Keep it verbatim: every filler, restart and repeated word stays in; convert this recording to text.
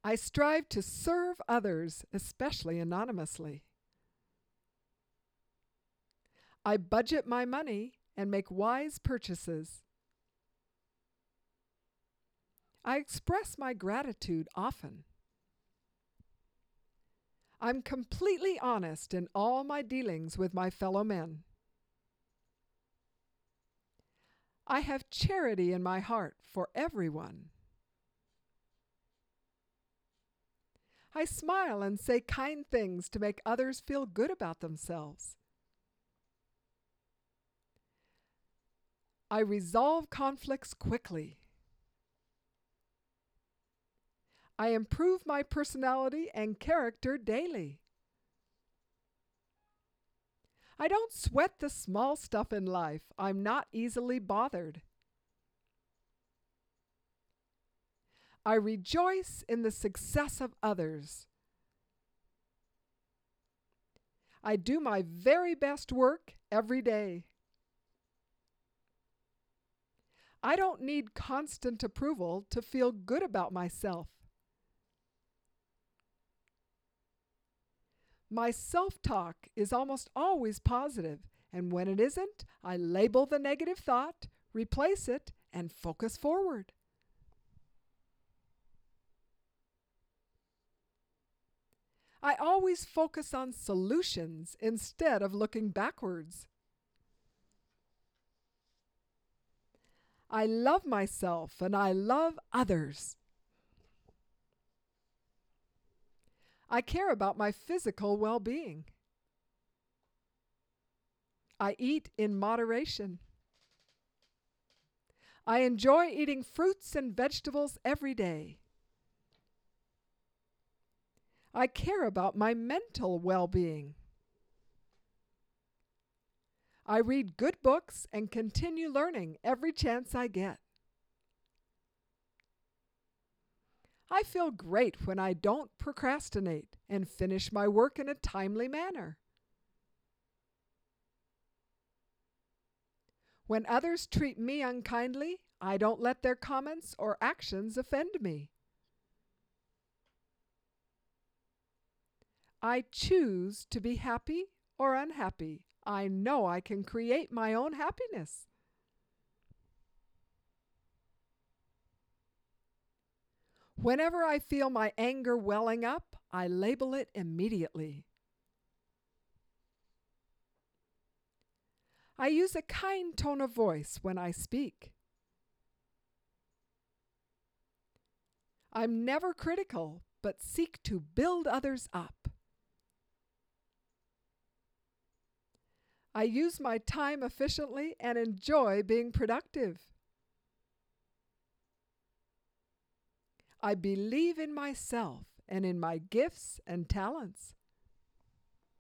I strive to serve others, especially anonymously. I budget my money and make wise purchases. I express my gratitude often. I'm completely honest in all my dealings with my fellow men. I have charity in my heart for everyone. I smile and say kind things to make others feel good about themselves. I resolve conflicts quickly. I improve my personality and character daily. I don't sweat the small stuff in life. I'm not easily bothered. I rejoice in the success of others. I do my very best work every day. I don't need constant approval to feel good about myself. My self-talk is almost always positive, and when it isn't, I label the negative thought, replace it, and focus forward. I always focus on solutions instead of looking backwards. I love myself and I love others. I care about my physical well-being. I eat in moderation. I enjoy eating fruits and vegetables every day. I care about my mental well-being. I read good books and continue learning every chance I get. I feel great when I don't procrastinate and finish my work in a timely manner. When others treat me unkindly, I don't let their comments or actions offend me. I choose to be happy or unhappy. I know I can create my own happiness. Whenever I feel my anger welling up, I label it immediately. I use a kind tone of voice when I speak. I'm never critical, but seek to build others up. I use my time efficiently and enjoy being productive. I believe in myself and in my gifts and talents.